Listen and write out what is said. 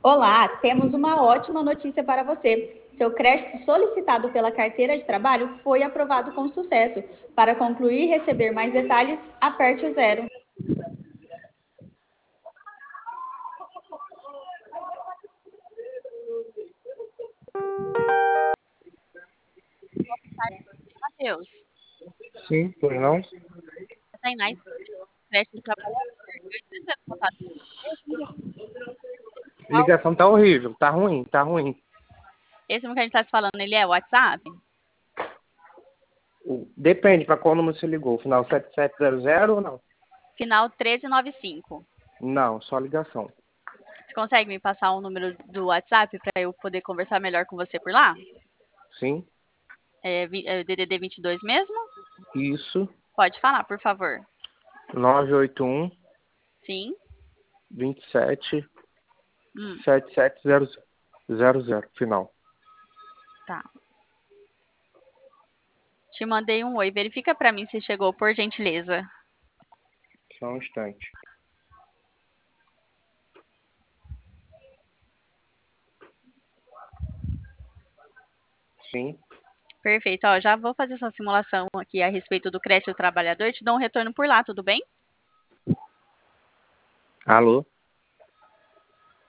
Olá, temos uma ótima notícia para você. Seu crédito solicitado pela carteira de trabalho foi aprovado com sucesso. Para concluir e receber mais detalhes, aperte o zero. Matheus, Sim, por não? Tainá, crédito do trabalhador. Eu estou entrando em contato com você. A ligação tá horrível, tá ruim, tá ruim. Esse número que a gente está se falando, ele é o WhatsApp? Depende para qual número você ligou. Final 7700 ou não? Final 1395. Não, só ligação. Você consegue me passar o número do WhatsApp para eu poder conversar melhor com você por lá? Sim, É DDD 22 mesmo? isso. Pode falar, por favor. 981 Sim. 27 Hum, 7700, final. tá. Te mandei um oi. Verifica para mim se chegou, por gentileza. Só um instante. Sim. Perfeito. Ó, já vou fazer essa simulação aqui a respeito do crédito do trabalhador. Te dou um retorno por lá, tudo bem? Alô?